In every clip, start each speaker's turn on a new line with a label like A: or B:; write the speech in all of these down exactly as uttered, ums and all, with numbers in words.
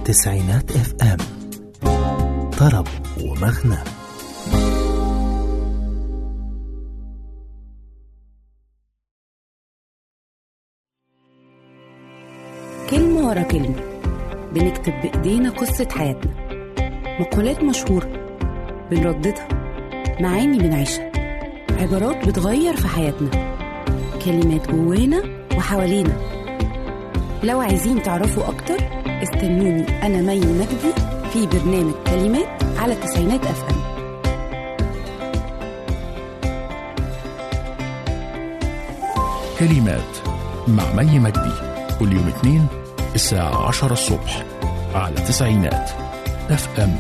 A: تسعينات اف ام، طرب ومغنى.
B: كلمة ورا كلمة بنكتب بإيدينا قصة حياتنا، مقولات مشهورة بنرددها، معاني بنعيشها، عبارات بتغير في حياتنا، كلمات جوانا وحوالينا. لو عايزين تعرفوا أكتر استنوني أنا مي مجدي في برنامج كلمات على تسعينات أف أم.
C: كلمات مع مي مجدي كل يوم اثنين الساعة عشرة الصبح على تسعينات اف ام.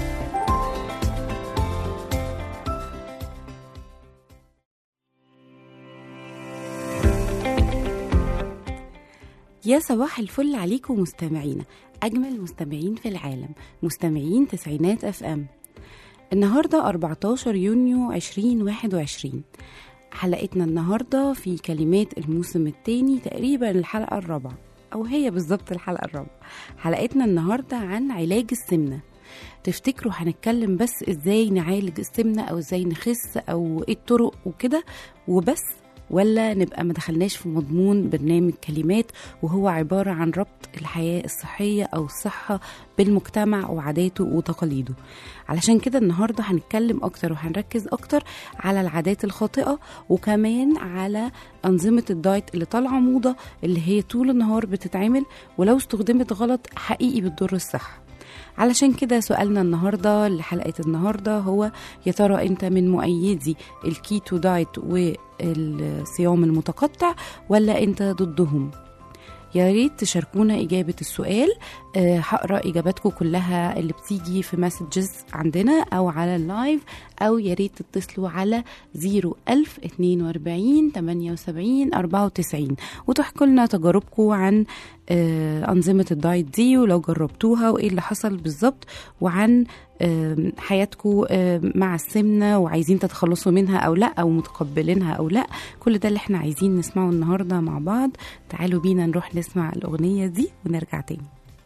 B: يا صباح الفل عليكم مستمعينا، أجمل مستمعين في العالم، مستمعين تسعينات أف أم. النهاردة أربعتاشر يونيو عشرين واحد وعشرين. حلقتنا النهاردة في كلمات الموسم الثاني، تقريبا الحلقة الرابعة، أو هي بالضبط الحلقة الرابعة. حلقتنا النهاردة عن علاج السمنة. تفتكروا هنتكلم بس إزاي نعالج السمنة أو إزاي نخس أو إيه الطرق وكده وبس، ولا نبقى ما دخلناش في مضمون برنامج كلمات وهو عبارة عن ربط الحياة الصحية أو الصحة بالمجتمع وعاداته وتقاليده؟ علشان كده النهاردة هنتكلم أكتر وهنركز أكتر على العادات الخاطئة، وكمان على أنظمة الدايت اللي طالعة موضة، اللي هي طول النهار بتتعمل ولو استخدمت غلط حقيقي بتضر الصحة. علشان كده سؤالنا النهاردة لحلقة النهاردة هو: يا ترى انت من مؤيدي الكيتو دايت والصيام المتقطع ولا انت ضدهم؟ يا ريت تشاركونا إجابة السؤال. أه هقرأ إجاباتكم كلها اللي بتيجي في مسجز عندنا أو على اللايف، أو يا ريت تتصلوا على زيرو ألف اتنين واربعين تمانية وسبعين أربعة وتسعين وتحكوا لنا تجاربكم عن أه أنظمة الدايت دي، ولو جربتوها وإيه اللي حصل بالظبط، وعن أه حياتكم أه مع السمنة وعايزين تتخلصوا منها أو لا، أو متقبلينها أو لا. كل ده اللي احنا عايزين نسمعه النهاردة مع بعض. تعالوا بينا نروح نسمع الأغنية دي ونرجع تاني.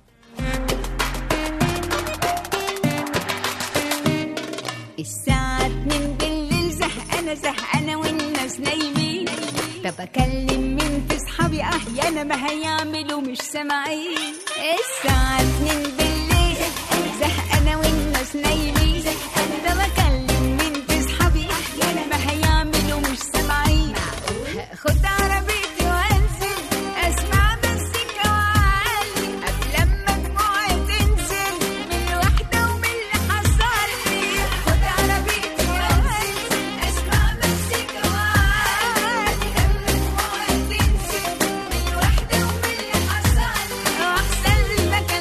D: الساعة اتنين بالليل، زهقانة زهقانة والناس نايمين. طب أكلم مين في صحابي أحيانا ما هيعملوا مش سامعين. الساعة اتنين بالليل، زهقانة والناس نايمين. طب أكلم مين في صحابي أحيانا ما هيعملوا مش سامعين. خد عربيتي وانزل اسمع مزيكا وعالي قبل ما دموعي تنزل من الوحدة ومن اللي حصل لي. خد عربيتي وانزل اسمع مزيكا وعالي قبل ما دموعي تنزل من الوحدة ومن اللي حصل لي. واحسن لك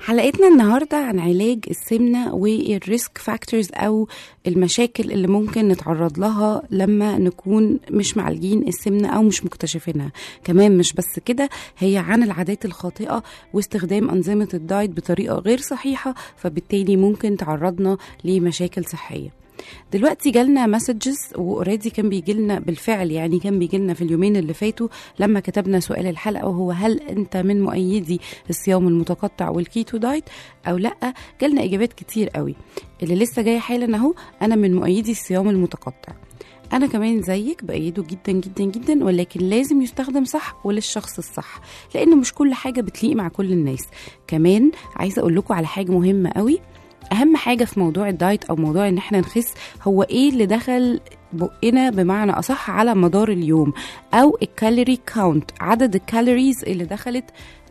B: حلقتنا النهاردة عن علاج السمنة والريسك فاكتورز أو المشاكل اللي ممكن نتعرض لها لما نكون مش معالجين السمنة أو مش مكتشفينها. كمان مش بس كده، هي عن العادات الخاطئة واستخدام أنظمة الدايت بطريقة غير صحيحة، فبالتالي ممكن تعرضنا لمشاكل صحية. دلوقتي جالنا مسجز واوريدي كان بيجي لنا بالفعل، يعني كان بيجي لنا في اليومين اللي فاتوا لما كتبنا سؤال الحلقه وهو هل انت من مؤيدي الصيام المتقطع والكيتو دايت او لا. جالنا اجابات كتير قوي. اللي لسه جاي حالا اهو، انا من مؤيدي الصيام المتقطع. انا كمان زيك بايده جدا جدا جدا، ولكن لازم يستخدم صح وللشخص الصح، لان مش كل حاجه بتليق مع كل الناس. كمان عايزه اقول لكم على حاجه مهمه قوي. اهم حاجه في موضوع الدايت او موضوع ان احنا نخس هو ايه اللي دخل بقنا بمعنى اصح على مدار اليوم، او الكالوري كاونت، عدد الكالوريز اللي دخلت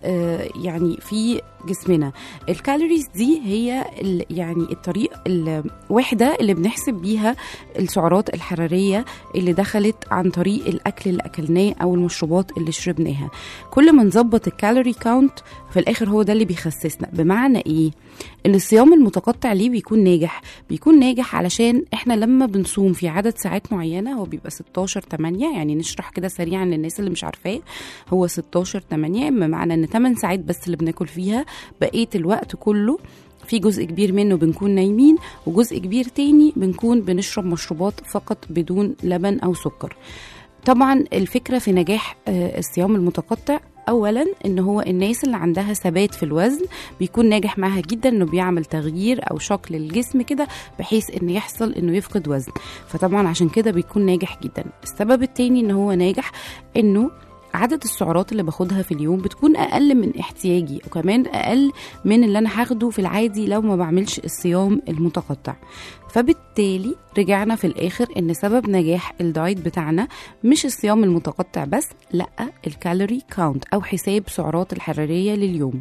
B: آه يعني في جسمنا. الكالوريز دي هي يعني الطريق الوحده اللي بنحسب بيها السعرات الحراريه اللي دخلت عن طريق الاكل اللي اكلناه او المشروبات اللي شربناها. كل ما نظبط الكالوري كاونت في الاخر هو ده اللي بيخسسنا. بمعنى ايه؟ ان الصيام المتقطع ليه بيكون ناجح؟ بيكون ناجح علشان احنا لما بنصوم في عدد ساعات معينه، هو بيبقى ستاشر تمانية، يعني نشرح كده سريعا للناس اللي مش عارفاه. هو ستاشر تمانية بمعنى ان تمن ساعات بس اللي بناكل فيها، بقيه الوقت كله في جزء كبير منه بنكون نايمين، وجزء كبير تاني بنكون بنشرب مشروبات فقط بدون لبن او سكر. طبعا الفكره في نجاح الصيام المتقطع اولا ان هو الناس اللي عندها ثبات في الوزن بيكون ناجح معها جدا، انه بيعمل تغيير او شكل للجسم كده بحيث انه يحصل انه يفقد وزن، فطبعا عشان كده بيكون ناجح جدا. السبب التاني ان هو ناجح انه عدد السعرات اللي باخدها في اليوم بتكون اقل من احتياجي، وكمان اقل من اللي انا هاخده في العادي لو ما بعملش الصيام المتقطع. فبالتالي رجعنا في الاخر ان سبب نجاح الدايت بتاعنا مش الصيام المتقطع بس، لا، الكالوري كاونت او حساب سعرات الحراريه لليوم.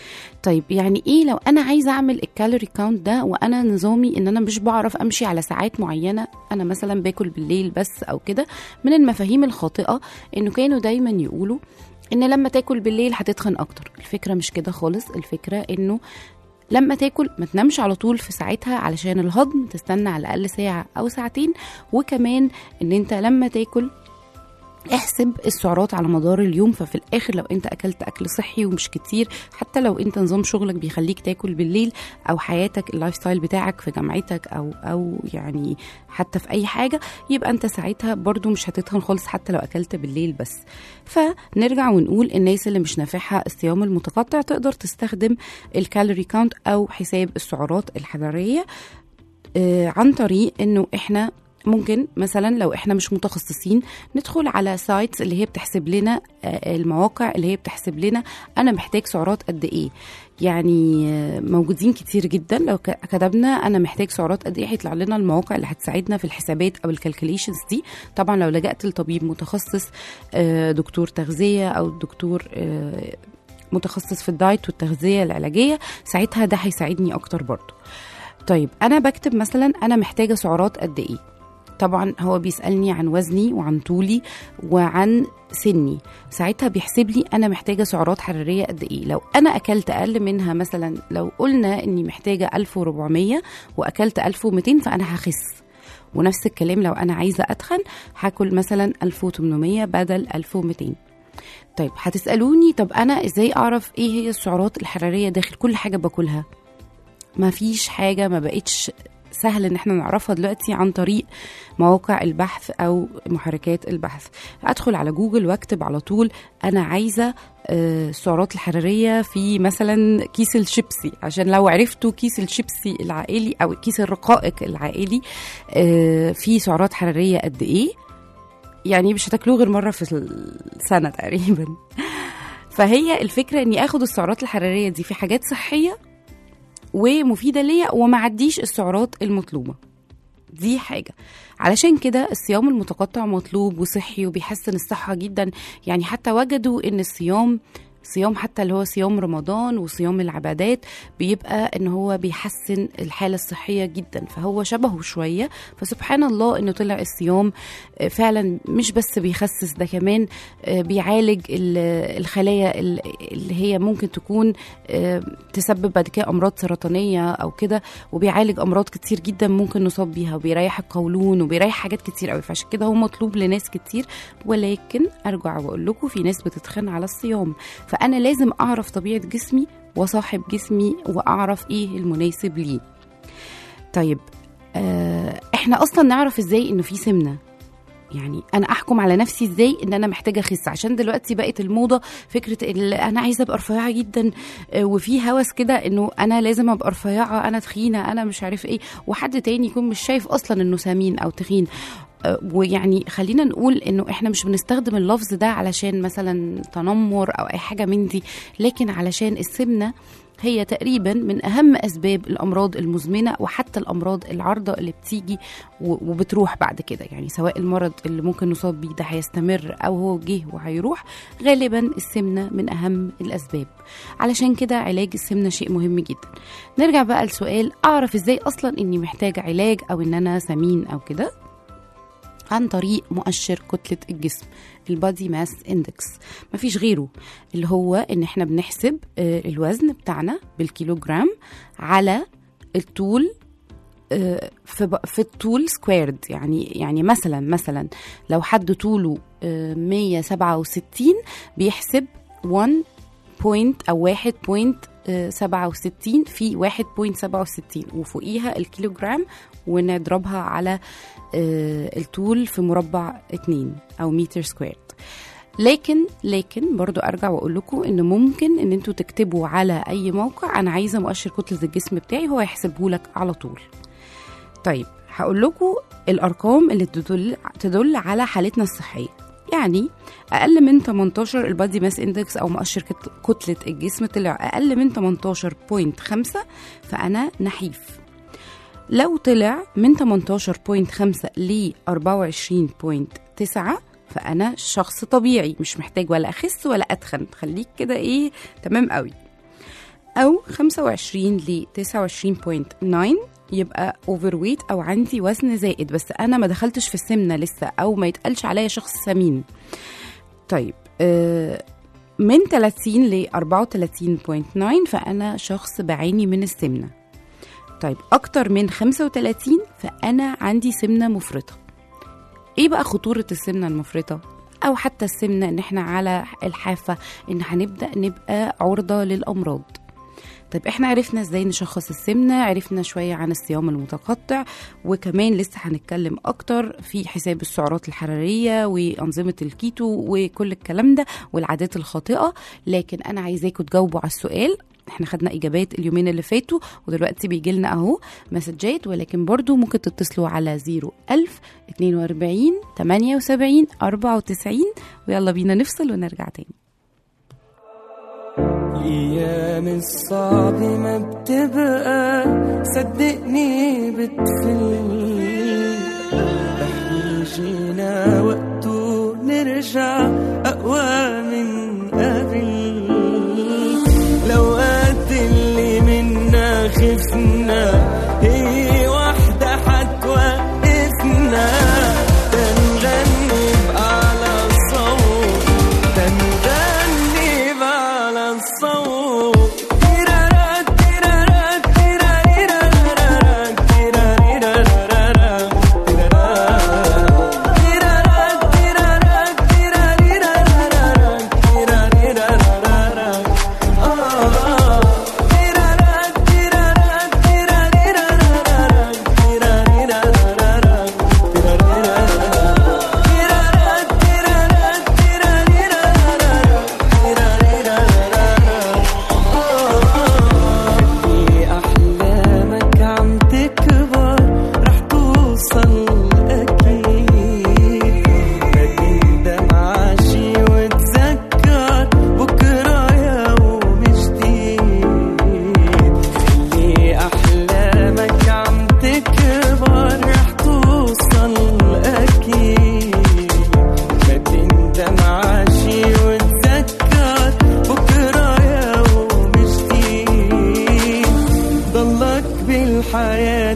B: طيب يعني ايه لو انا عايزه اعمل الكالوري كاونت ده وانا نظامي ان انا مش بعرف امشي على ساعات معينه، انا مثلا باكل بالليل بس او كده؟ من المفاهيم الخاطئه انه كانوا دايما يقولوا ان لما تاكل بالليل هتتخن اكتر. الفكره مش كده خالص. الفكره انه لما تاكل ما تنامش على طول في ساعتها علشان الهضم، تستنى على الاقل ساعه او ساعتين. وكمان ان انت لما تاكل احسب السعرات على مدار اليوم. ففي الاخر لو انت اكلت اكل صحي ومش كتير، حتى لو انت نظام شغلك بيخليك تاكل بالليل، او حياتك اللايف ستايل بتاعك في جامعتك او او يعني حتى في اي حاجه، يبقى انت ساعتها برضو مش هتتخن خالص حتى لو اكلت بالليل بس. فنرجع ونقول الناس اللي مش نافعها الصيام المتقطع تقدر تستخدم الكالوري كاونت او حساب السعرات الحراريه آه عن طريق انه احنا ممكن مثلا لو احنا مش متخصصين ندخل على سايتس اللي هي بتحسب لنا، المواقع اللي هي بتحسب لنا انا محتاج سعرات قد ايه. يعني موجودين كتير جدا. لو كتبنا انا محتاج سعرات قد ايه هيطلع لنا المواقع اللي هتساعدنا في الحسابات او الكالكوليشنز دي. طبعا لو لجأت لطبيب متخصص، دكتور تغذية او دكتور متخصص في الدايت والتغذية العلاجية، ساعتها ده هيساعدني اكتر برضو. طيب انا بكتب مثلا انا محتاجة سعرات قد ايه. طبعا هو بيسألني عن وزني وعن طولي وعن سني، ساعتها بيحسب لي انا محتاجة سعرات حرارية قد ايه. لو انا اكلت اقل منها، مثلا لو قلنا اني محتاجة ألف وأربعمية واكلت ألف ومتين فانا هخس. ونفس الكلام لو انا عايزة اتخن هاكل مثلا ألف وتمنمية بدل ألف ومتين. طيب هتسألوني طب انا ازاي اعرف ايه هي السعرات الحرارية داخل كل حاجة باكلها؟ ما فيش حاجة ما بقتش سهل ان احنا نعرفها دلوقتي عن طريق مواقع البحث او محركات البحث. ادخل على جوجل واكتب على طول انا عايزه السعرات الحراريه في مثلا كيس الشيبسي، عشان لو عرفتوا كيس الشيبسي العائلي او كيس الرقائق العائلي فيه سعرات حراريه قد ايه، يعني مش هتاكلوه غير مره في السنه تقريبا. فهي الفكره اني اخد السعرات الحراريه دي في حاجات صحيه ومفيدة ليا وما عديش السعرات المطلوبة. دي حاجة. علشان كده الصيام المتقطع مطلوب وصحي وبيحسن الصحة جدا. يعني حتى وجدوا ان الصيام صيام حتى اللي هو صيام رمضان وصيام العبادات بيبقى ان هو بيحسن الحالة الصحية جدا، فهو شبهه شوية. فسبحان الله انه طلع الصيام فعلا مش بس بيخسس، ده كمان بيعالج الخلايا اللي هي ممكن تكون تسبب بعد كده امراض سرطانية او كده، وبيعالج امراض كتير جدا ممكن نصاب بيها، وبيريح القولون وبيريح حاجات كتير قوي. فعشان كده هو مطلوب لناس كتير. ولكن ارجع واقول لكم في ناس بتتخن على الصيام، فانا لازم اعرف طبيعة جسمي وصاحب جسمي واعرف ايه المناسب ليه. طيب آه احنا اصلا نعرف ازاي انه في سمنة؟ يعني انا احكم على نفسي ازاي ان انا محتاجه اخس؟ عشان دلوقتي بقت الموضه فكره انا عايزه ابقى رفيعه جدا، وفي هوس كده انه انا لازم ابقى رفيعه، انا تخينه، انا مش عارف ايه، وحد تاني يكون مش شايف اصلا انه سمين او تخين. ويعني خلينا نقول انه احنا مش بنستخدم اللفظ ده علشان مثلا تنمر او اي حاجه من دي، لكن علشان السمنه هي تقريبا من أهم أسباب الأمراض المزمنة، وحتى الأمراض العارضة اللي بتيجي وبتروح بعد كده. يعني سواء المرض اللي ممكن نصاب بيه ده هيستمر أو هو جه وهيروح، غالبا السمنة من أهم الأسباب. علشان كده علاج السمنة شيء مهم جدا. نرجع بقى لسؤال، أعرف إزاي أصلا إني محتاجة علاج أو إن أنا سمين أو كده؟ عن طريق مؤشر كتلة الجسم، البادي ماس اندكس. مفيش غيره، اللي هو ان احنا بنحسب الوزن بتاعنا بالكيلوغرام على الطول في في الطول سكويرد. يعني يعني مثلا مثلا لو حد طوله مية وسبعة وستين بيحسب واحد بوينت او واحد بوينت سبعة وستين في واحد بوينت سبعة وستين وفوقيها الكيلوغرام، ونضربها على الطول في مربع اتنين او متر سكوير. لكن لكن برضو ارجع واقول لكم ان ممكن ان انتوا تكتبوا على اي موقع انا عايزه مؤشر كتله الجسم بتاعي، هو يحسبه لك على طول. طيب هقول لكم الارقام اللي تدل تدل على حالتنا الصحيه. يعني اقل من تمنتاشر البادي ماس اندكس او مؤشر كتله الجسم طلع اقل من تمنتاشر فاصلة خمسة فانا نحيف. لو طلع من تمنتاشر فاصلة خمسة ل أربعة وعشرين فاصلة تسعة فانا شخص طبيعي، مش محتاج ولا اخس ولا اتخن، خليك كده ايه تمام قوي. او خمسة وعشرين ل تسعة وعشرين فاصلة تسعة يبقى اوفر ويت او عندي وزن زائد، بس انا ما دخلتش في السمنه لسه، او ما يتقالش عليا شخص سمين. طيب آه من ثلاثين ل أربعة وثلاثين فاصلة تسعة فانا شخص بعاني من السمنه. طيب اكتر من خمسة وثلاثين فانا عندي سمنه مفرطه. ايه بقى خطوره السمنه المفرطه او حتى السمنه ان احنا على الحافه ان هنبدا نبقى عرضه للامراض؟ طيب احنا عرفنا ازاي نشخص السمنه، عرفنا شويه عن الصيام المتقطع، وكمان لسه هنتكلم اكتر في حساب السعرات الحراريه وانظمه الكيتو وكل الكلام ده والعادات الخاطئه. لكن انا عايزاكم تجاوبوا على السؤال. احنا خدنا اجابات اليومين اللي فاتوا ودلوقتي بيجي لنا اهو مسجات، ولكن برضو ممكن تتصلوا على صفر ألف اتنين وأربعين تمانية وسبعين أربعة وتسعين. ويلا بينا نفصل ونرجع تاني.
E: الأيام الصعب ما بتبقى صدقني بتفل، احنا جينا وقته نرجع أقوى من قبل. الأوقات اللي منا خفنا هي واحدة حتوقفنا، تنغني بأعلى الصوت تنغني بأعلى الصوت.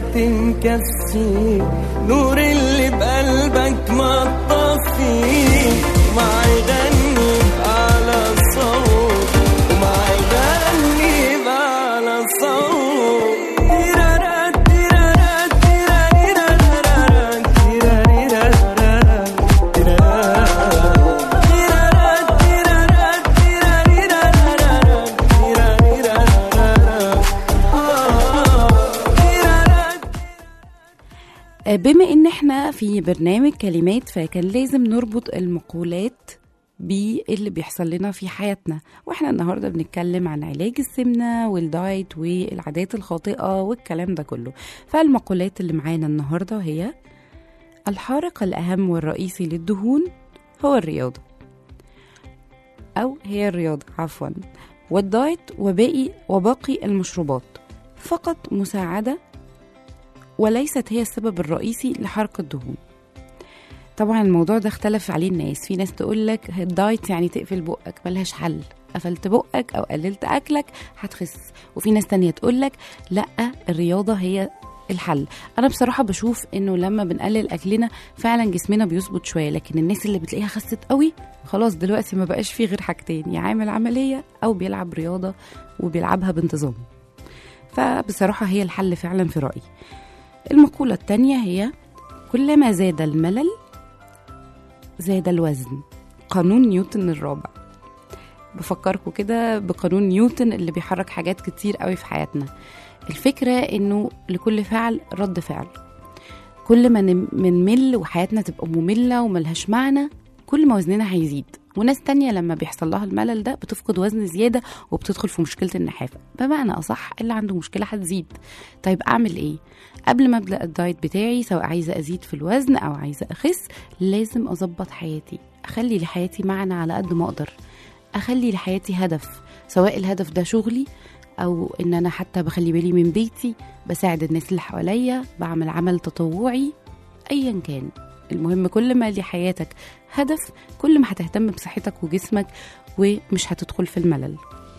E: وقت مكفي، نور اللي بقلبك ما تطفي. ومع يغني بأعلى صوت، ومع يغني بأعلى صوت. تيرارا تيرارا تيرارا تيرارا تيرارا
B: بما ان احنا في برنامج كلمات، فكان لازم نربط المقولات باللي بيحصل لنا في حياتنا. واحنا النهارده بنتكلم عن علاج السمنه والدايت والعادات الخاطئه والكلام ده كله. فالمقولات اللي معانا النهارده هي: الحارق الاهم والرئيسي للدهون هو الرياضه، او هي الرياضه عفوا، والدايت وباقي وباقي المشروبات فقط مساعده وليست هي السبب الرئيسي لحرق الدهون. طبعا الموضوع ده اختلف عليه الناس، في ناس تقولك الدايت يعني تقفل بقك، ملهاش حل، قفلت بقك او قللت اكلك هتخس. وفي ناس تانية تقولك لا، الرياضة هي الحل. انا بصراحة بشوف انه لما بنقلل اكلنا فعلا جسمنا بيظبط شوية، لكن الناس اللي بتلاقيها خست قوي خلاص دلوقتي ما بقاش فيه غير حاجتين، يا عامل عملية او بيلعب رياضة وبيلعبها بانتظام. فبصراحة هي الحل فعلا في رأيي. المقولة التانية هي: كلما زاد الملل زاد الوزن، قانون نيوتن الرابع. بفكركم كده بقانون نيوتن اللي بيحرك حاجات كتير قوي في حياتنا. الفكرة انه لكل فعل رد فعل. كل ما نمل وحياتنا تبقى مملة وملهاش معنى، كل ما وزننا هيزيد. وناس تانية لما بيحصل لها الملل ده بتفقد وزن زيادة وبتدخل في مشكلة النحافة. بمعنى أصح اللي عنده مشكلة هتزيد. طيب أعمل إيه؟ قبل ما أبدأ الدايت بتاعي، سواء عايزة أزيد في الوزن أو عايزة أخس، لازم أظبط حياتي، أخلي لحياتي معنى على قد ما أقدر، أخلي لحياتي هدف، سواء الهدف ده شغلي أو إن أنا حتى بخلي بالي من بيتي، بساعد الناس اللي حواليا، بعمل عمل تطوعي، أيا كان. المهم كل ما لحياتك هدف، كل ما هتهتم بصحتك وجسمك ومش هتدخل في الملل.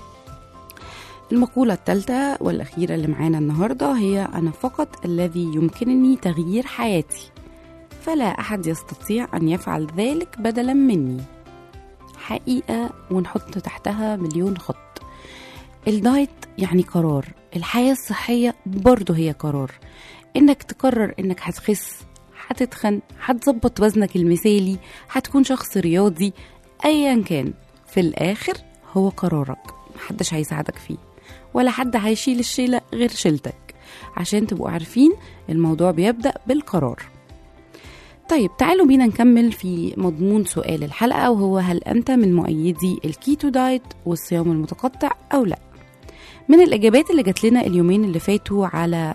B: المقولة الثالثة والأخيرة اللي معانا النهاردة هي: أنا فقط الذي يمكنني تغيير حياتي، فلا أحد يستطيع أن يفعل ذلك بدلا مني. حقيقة ونحط تحتها مليون خط. الدايت يعني قرار، الحياة الصحية برضو هي قرار. إنك تقرر إنك هتخس، هتتخن، هتظبط وزنك المثالي، هتكون شخص رياضي، أيا كان، في الآخر هو قرارك، محدش هيساعدك فيه ولا حد هيشيل الشيلة غير شيلتك. عشان تبقوا عارفين الموضوع بيبدأ بالقرار. طيب تعالوا بينا نكمل في مضمون سؤال الحلقة، وهو: هل أنت من مؤيدي الكيتو دايت والصيام المتقطع أو لا؟ من الإجابات اللي جات لنا اليومين اللي فاتوا على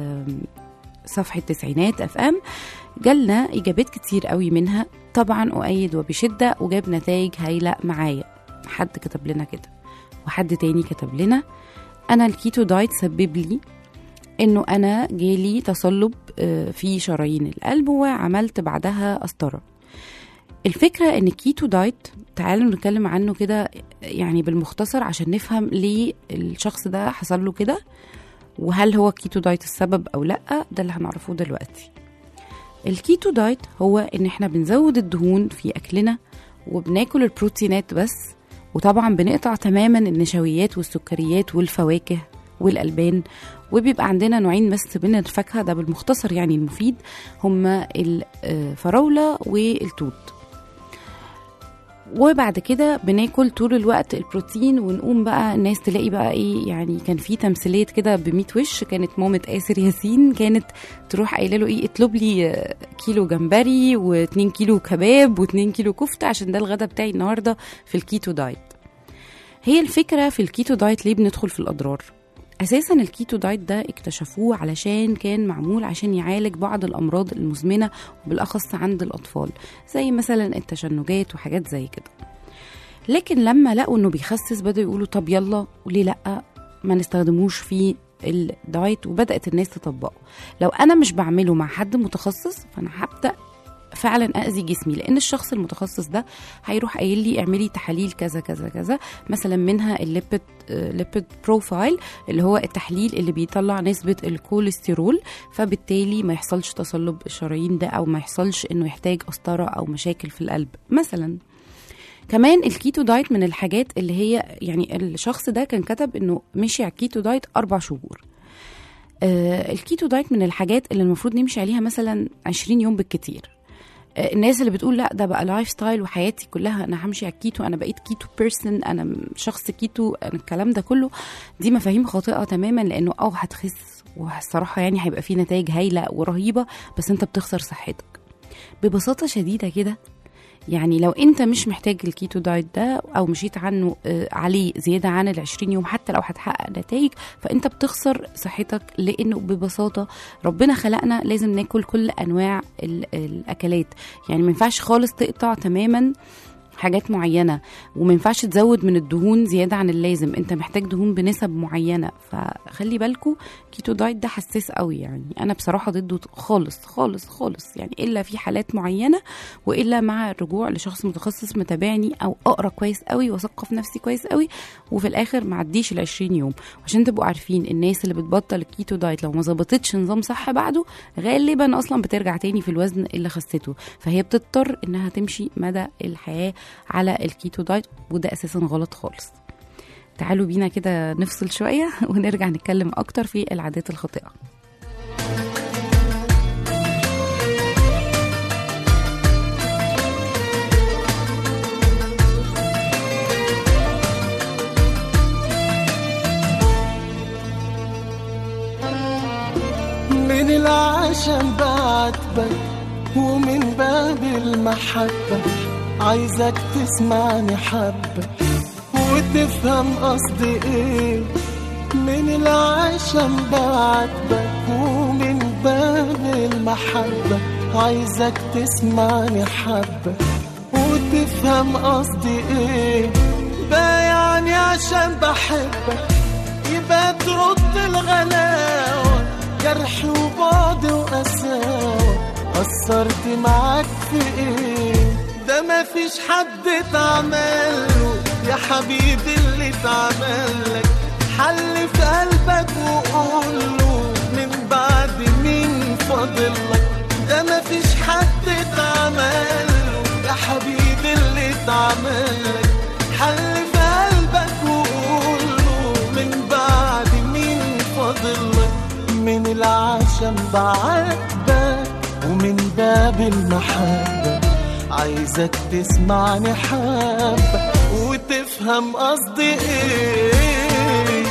B: صفحة تسعينات اف ام جالنا إجابات كتير قوي، منها طبعا أؤيد وبشدة وجاب نتائج هايلة معايا. حد كتب لنا كده، وحد تاني كتب لنا: أنا الكيتو دايت سبب لي إنه أنا جالي تصلب في شرايين القلب وعملت بعدها قسطرة. الفكرة إن الكيتو دايت، تعالوا نتكلم عنه كده يعني بالمختصر عشان نفهم ليه الشخص ده حصل له كده، وهل هو الكيتو دايت السبب أو لأ. ده اللي هنعرفه دلوقتي. الكيتو دايت هو إن إحنا بنزود الدهون في أكلنا وبناكل البروتينات بس، وطبعا بنقطع تماما النشويات والسكريات والفواكه والألبان، وبيبقى عندنا نوعين بس من الفاكهة، ده بالمختصر يعني المفيد، هما الفراولة والتوت. وبعد كده بناكل طول الوقت البروتين، ونقوم بقى الناس تلاقي بقى ايه، يعني كان في تمثيلية كده بميت وش، كانت مامة آسر ياسين كانت تروح قايله له ايه: اطلب لي كيلو جمبري واتنين كيلو كباب واتنين كيلو كفتة عشان ده الغدا بتاعي النهاردة في الكيتو دايت. هي الفكرة في الكيتو دايت ليه بندخل في الأضرار؟ أساسا الكيتو دايت ده اكتشفوه علشان كان معمول عشان يعالج بعض الأمراض المزمنة، وبالأخص عند الأطفال، زي مثلا التشنجات وحاجات زي كده. لكن لما لقوا انه بيخسس بدأوا يقولوا طب يلا وليه لأ ما نستخدموش في الدايت، وبدأت الناس تطبقه. لو أنا مش بعمله مع حد متخصص فأنا هبدأ فعلا اذي جسمي، لان الشخص المتخصص ده هيروح قايل لي اعملي تحاليل كذا كذا كذا، مثلا منها الليبيد ليبيد بروفايل اللي هو التحليل اللي بيطلع نسبه الكوليسترول، فبالتالي ما يحصلش تصلب الشرايين ده، او ما يحصلش انه يحتاج قسطره او مشاكل في القلب مثلا. كمان الكيتو دايت من الحاجات اللي هي يعني الشخص ده كان كتب انه مشي على الكيتو دايت اربع شهور. آه الكيتو دايت من الحاجات اللي المفروض نمشي عليها مثلا عشرين يوم بالكتير. آه الناس اللي بتقول لا ده بقى لايف ستايل وحياتي كلها انا همشي على الكيتو، انا بقيت كيتو بيرسون، انا شخص كيتو، أنا الكلام ده كله دي مفاهيم خاطئه تماما، لانه اه هتخس والصراحه يعني هيبقى فيه نتائج هايله ورهيبه، بس انت بتخسر صحتك ببساطه شديده كده. يعني لو انت مش محتاج الكيتو دايت ده او مشيت عنه آه عليه زياده عن العشرين يوم، حتى لو هتحقق نتائج فانت بتخسر صحتك، لانه ببساطه ربنا خلقنا لازم ناكل كل انواع الاكلات. يعني ما ينفعش خالص تقطع تماما حاجات معينة، وما ينفعش تزود من الدهون زيادة عن اللازم، انت محتاج دهون بنسب معينة. فخلي بالكو كيتو دايت ده حساس قوي، يعني انا بصراحة ضده خالص خالص خالص، يعني الا في حالات معينة، والا مع الرجوع لشخص متخصص متابعني او اقرا كويس قوي واثقف نفسي كويس قوي، وفي الاخر ما عديش العشرين يوم. عشان تبقوا عارفين الناس اللي بتبطل الكيتو دايت لو ما ظبطتش نظام صح بعده غالبا اصلا بترجع تاني في الوزن اللي خسته، فهي بتضطر انها تمشي مدى الحياة على الكيتو دايت، وده اساسا غلط خالص. تعالوا بينا كده نفصل شوية ونرجع نتكلم اكتر في العادات الخاطئة.
E: من العشم بعاتبك ومن باب المحبة عايزك تسمعني حبة وتفهم قصدي ايه. من العشم بعاتبك ومن باب المحبة عايزك تسمعني حبة وتفهم قصدي ايه. بقى يعني عشان بحبك يبقى ترد الغلاوة، جرح وبعد وقساوة، قصرت معاك في ايه؟ ده مفيش حد اتعمله يا حبيبي اللي اتعملك، حل في قلبك وقوله من بعد مين فاضلك. ده مفيش حد اتعمله يا حبيبي اللي اتعملك، حل في قلبك وقوله من بعد مين فاضلك. من العشم بعاتبك ومن باب المحبة عايزك تسمعني حبة وتفهم قصدي ايه.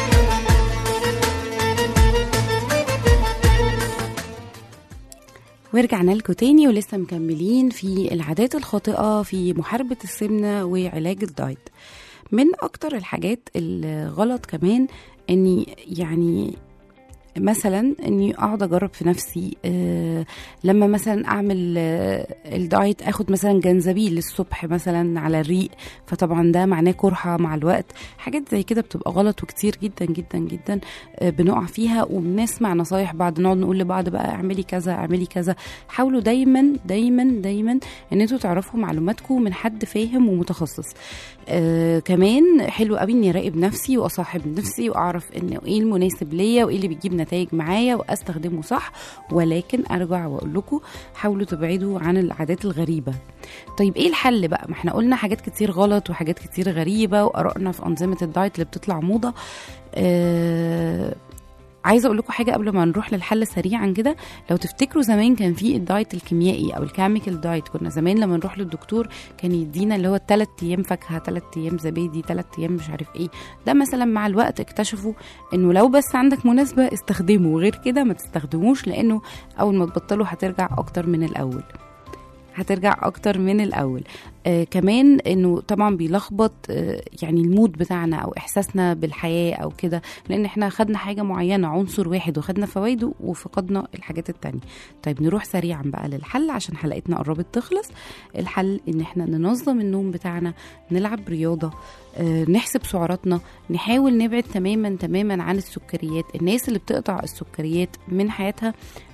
B: ورجعنا لكم تاني ولسه مكملين في العادات الخاطئة في محاربة السمنة وعلاج الدايت. من اكتر الحاجات الغلط كمان اني يعني مثلا اني اقعد اجرب في نفسي، أه لما مثلا اعمل أه الدايت اخد مثلا جنزبيل الصبح مثلا على الريق، فطبعا ده معناه قرحه مع الوقت. حاجات زي كده بتبقى غلط وكتير جدا جدا جدا أه بنقع فيها، وبنسمع نصايح بعض، نقعد نقول لبعض بقى اعملي كذا اعملي كذا. حاولوا دايما دايما دايما ان انتوا تعرفوا معلوماتكم من حد فاهم ومتخصص. أه كمان حلو قوي اني اراقب نفسي واصاحب نفسي واعرف ان ايه المناسب ليا وايه اللي بيجيب نتائج معايا واستخدمه صح. ولكن ارجع واقول لكم حاولوا تبعدوا عن العادات الغريبه. طيب ايه الحل بقى؟ ما احنا قلنا حاجات كتير غلط وحاجات كتير غريبه وارائنا في انظمه الدايت اللي بتطلع موضه. أه عايزه اقول لكم حاجه قبل ما نروح للحل سريعا كده. لو تفتكروا زمان كان في الدايت الكيميائي او الكيميكال دايت، كنا زمان لما نروح للدكتور كان يدينا اللي هو ثلاث ايام فاكهه، ثلاث ايام زبادي، ثلاث ايام مش عارف ايه. ده مثلا مع الوقت اكتشفوا انه لو بس عندك مناسبه استخدمه، غير كده ما تستخدموش، لانه اول ما تبطلوا هترجع اكتر من الاول هترجع اكتر من الاول. آه كمان انه طبعا بيلخبط آه يعني المود بتاعنا او احساسنا بالحياه او كده، لان احنا خدنا حاجه معينه عنصر واحد وخدنا فوائده وفقدنا الحاجات التانية. طيب نروح سريعا بقى للحل عشان حلقتنا قربت تخلص. الحل ان احنا ننظم النوم بتاعنا، نلعب رياضه، آه نحسب سعراتنا، نحاول نبعد تماما تماما عن السكريات. الناس اللي بتقطع السكريات من حياتها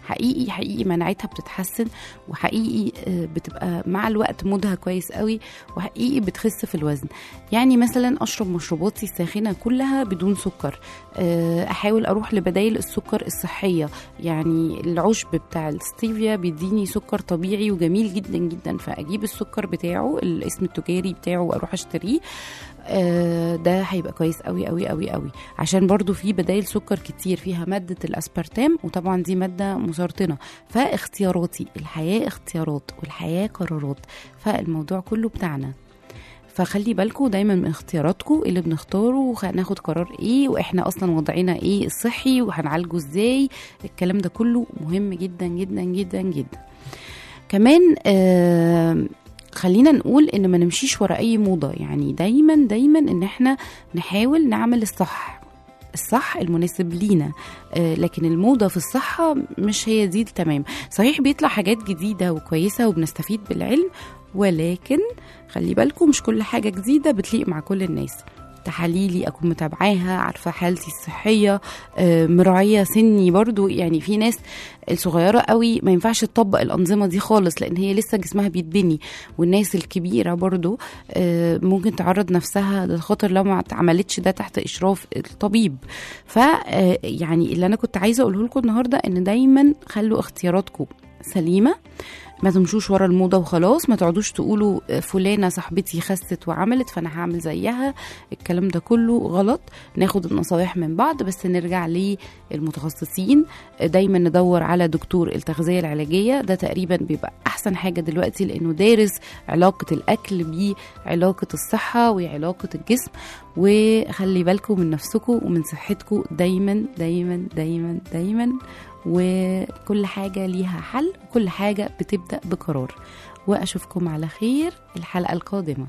B: حقيقي حقيقي مناعتها بتتحسن، وحقيقي بتبقى مع الوقت مودها كويس قوي، وحقيقي بتخس في الوزن. يعني مثلا اشرب مشروباتي الساخنه كلها بدون سكر، احاول اروح لبدايل السكر الصحيه. يعني العشب بتاع الستيفيا بيديني سكر طبيعي وجميل جدا جدا، فاجيب السكر بتاعه الاسم التجاري بتاعه واروح اشتريه، ده هيبقى كويس قوي قوي قوي قوي. عشان برضو في بدايل سكر كتير فيها مادة الاسبرتام، وطبعا دي مادة مسرطنة. فاختياراتي، الحياة اختيارات والحياة قرارات، فالموضوع كله بتاعنا. فخلي بالكم دايما من اختياراتكم اللي بنختاره، وهناخد قرار ايه، واحنا اصلا وضعنا ايه الصحي، وهنعالجه ازاي. الكلام ده كله مهم جدا جدا جدا جدا. كمان آه خلينا نقول ان ما نمشيش ورا اي موضة. يعني دايما دايما ان احنا نحاول نعمل الصح الصح المناسب لينا، آه لكن الموضة في الصحة مش هي دي التمام. صحيح بيطلع حاجات جديدة وكويسة وبنستفيد بالعلم، ولكن خلي بالكم مش كل حاجة جديدة بتليق مع كل الناس. تحاليلي أكون متابعاها، عارفة حالتي الصحية، آه مراعية سني برضو. يعني في ناس الصغيرة قوي ما ينفعش تطبق الأنظمة دي خالص، لأن هي لسه جسمها بيتبني. والناس الكبيرة برضو آه ممكن تعرض نفسها للخطر لو ما عملتش ده تحت إشراف الطبيب. ف يعني اللي أنا كنت عايزة أقوله لكم النهاردة إن دايما خلوا اختياراتكم سليمة، ما تمشوش ورا الموضة وخلاص. ما تقعدوش تقولوا فلانة صاحبتي خست وعملت فأنا هعمل زيها. الكلام ده كله غلط. ناخد النصايح من بعض، بس نرجع للمتخصصين. دايما ندور على دكتور التغذية العلاجية، ده تقريبا بيبقى أحسن حاجة دلوقتي، لأنه دارس علاقة الأكل بعلاقة الصحة وعلاقة الجسم. وخلي بالكم من نفسكم ومن صحتكم دايما دايما دايما دايما. وكل حاجة ليها حل، وكل حاجة بتبدأ بقرار. وأشوفكم على خير الحلقة القادمة.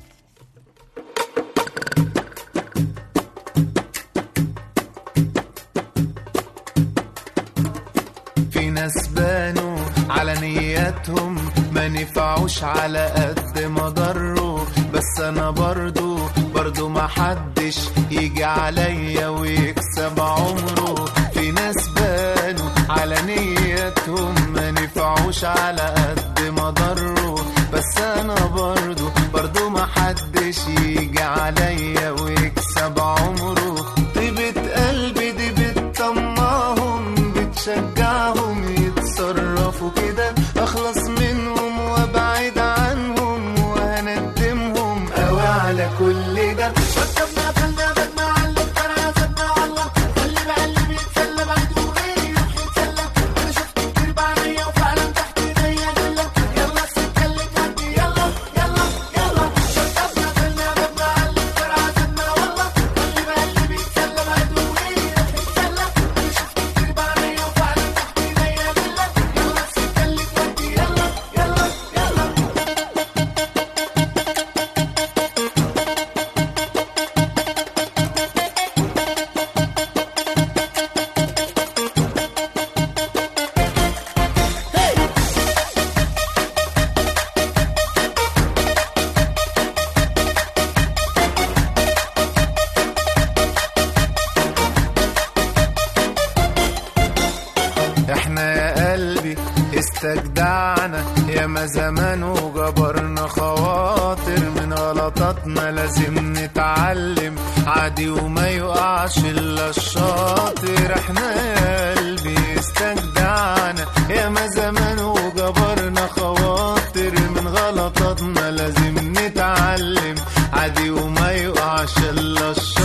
E: في ناس بانوا على نياتهم ما نفعوش على قد ما ضروا، بس أنا برضو برضو ما حدش يجي عليا ويكسب عمره. في ناس بانوا على نيتهم ما نفعوش على قد ما ضروا، بس انا برضو برضو ما حدش يجي عليا ويكسب عمره. طيبة قلبي دي بتطمعهم، بتشجعهم يتصرفوا كده، اخلص منهم وابعد عنهم وهندمهم قوي على كل ده. استجدعنا يا ما زمان وجبرنا خواطر، من غلطاتنا لازم نتعلم عادي وما يقعش الا الشاطر. احنا يا قلبي استجدعنا يا ما زمان وجبرنا خواطر، من غلطاتنا لازم نتعلم عادي وما يقعش الا الشاطر.